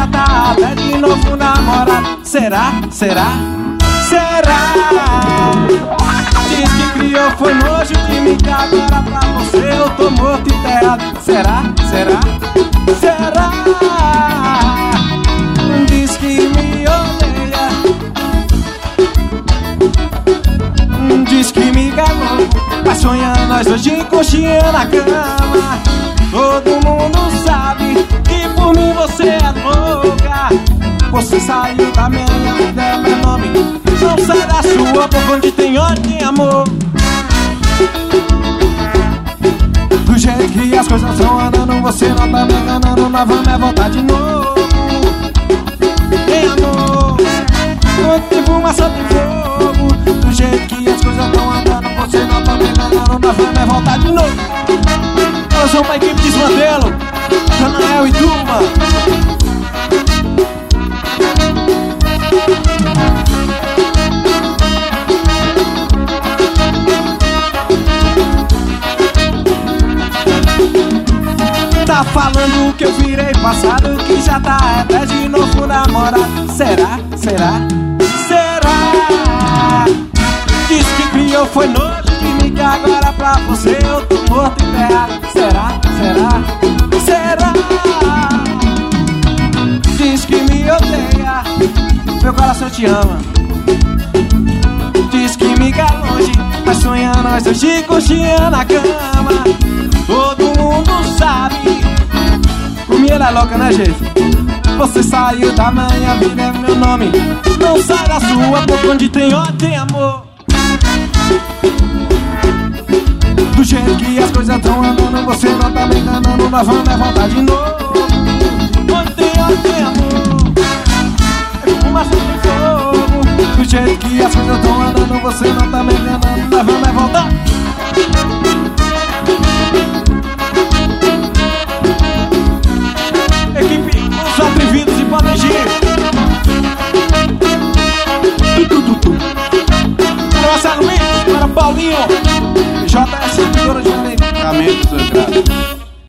já tá até de novo namorado. Será? Será? Será? Diz que criou, foi nojo de mim, que agora pra você eu tô morto e enterrado. Será? Será? Será? Diz que me odeia, diz que me galou, mas sonhando nós dois de conchinha na cama. Todo mundo sabe que por mim você é louca. Você saiu da minha vida, é meu nome. Não sai da sua boca, onde tem ódio tem amor. Do jeito que as coisas estão andando, você não tá me enganando. Nós vamos é voltar de novo. Tem amor, quando tem fumaça tem fogo. Do jeito que as coisas estão andando, você não tá me enganando. Nós vamos é voltar de novo. Nós vamos pra equipe Desmantelo, Janael e turma. Tá falando que eu virei passado, que já tá até de novo namorado. Será? Será? Será? Diz que criou, foi nojo de mim, que agora pra você eu tô morto e enterrado. Será? Será? Será? Diz que me odeia, meu coração te ama. Diz que me quer longe, mas sonhando nós dois de conchinha na cama. Todo mundo sabe, por mim ela é louca, né, gente? Você saiu da minha vida, é meu nome. Não sai da sua boca, onde tem ódio tem amor. Do jeito que as coisas estão andando, você não tá me enganando. Nós vamos é voltar de novo. Onde tem ódio tem amor, é fumaça tem fogo. Do jeito que as coisas estão andando, você não tá me enganando. Nós vamos é voltar. Equipe Os Atrevidos e Podegir. Marcelo Luiz, para Paulinho, JS Pintura de Caminhos.